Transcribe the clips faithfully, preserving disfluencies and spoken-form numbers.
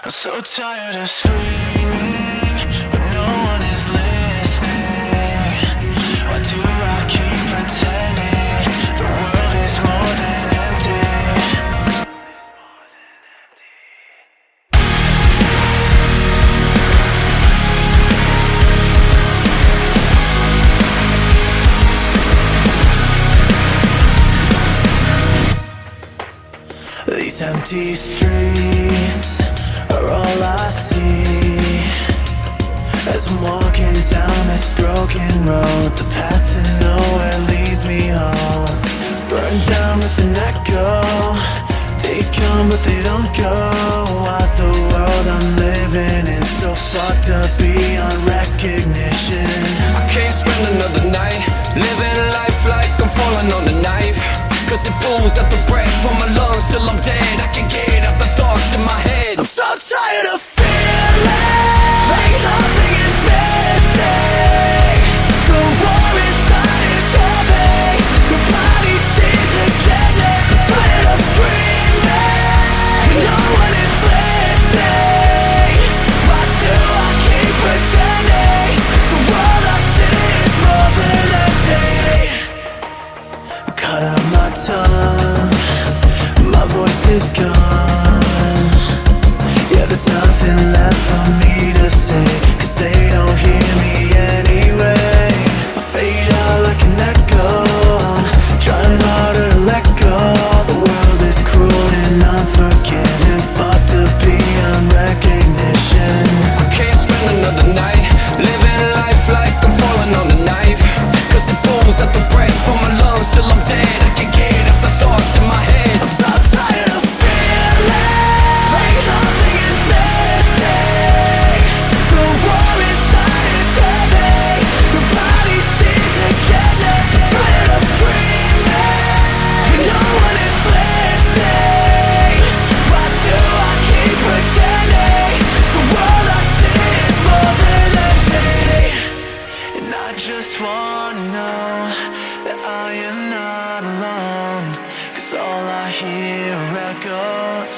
I'm so tired of screaming when no one is listening. Why do I keep pretending the world is more than empty? These empty streets are all I see as I'm walking down this broken road. The path to nowhere leads me home. Burned down with an echo. Days come but they don't go. Why's the world I'm living in so fucked up beyond recognition? I can't spend another night living life like I'm falling on a knife, cause it pulls at the breath from my lungs till I'm dead. I can't get out the thoughts in my head. I'm so tired of feeling like something is missing. The war inside is heavy. The body seems to get it. I'm tired of screaming when no one is listening. Why do I keep pretending the world I see is more than empty? I cut out my tongue, my voice is gone. Yeah, there's nothing left for me to say, cause they don't hear me anyway. I fade out like an echo, I'm trying harder to let go. The world is cruel and unforgiving, fucked up beyond recognition. I can't spend another night living life like I'm falling on a knife, cause it pulls at the breath from my lungs till I'm dead. I can't get out the thoughts in my head. I'm so tired of feeling like something is missing. The war inside is heavy. The body seems to get it. I'm tired of screaming when no one is listening. Why do I keep pretending the world I see is more than empty? And I just wanna know that I am not alone, cause all I hear are echoes.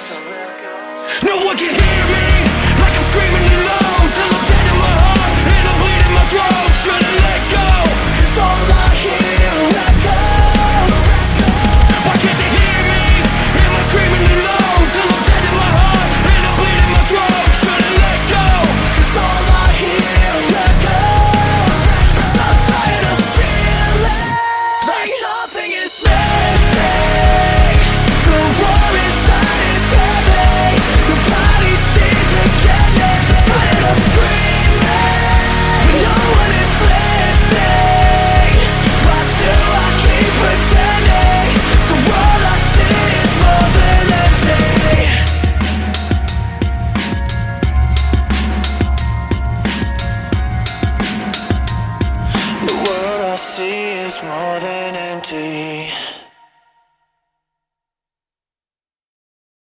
No one can hear me like I'm screaming alone till I'm dead in my heart and I'm bleeding my throat. Should've let go, Cause all I hear are echoes. why can't they hear me? Am I screaming alone till I'm dead in my heart and I'm bleeding my throat? Should've let go. Cause all I hear are echoes. I'm so tired of feeling like something is missing. The war inside is heavy. The body seems to get it. I'm tired of screaming when no one is listening. Why do I keep pretending the world I see is more than empty? The world I see is more than empty.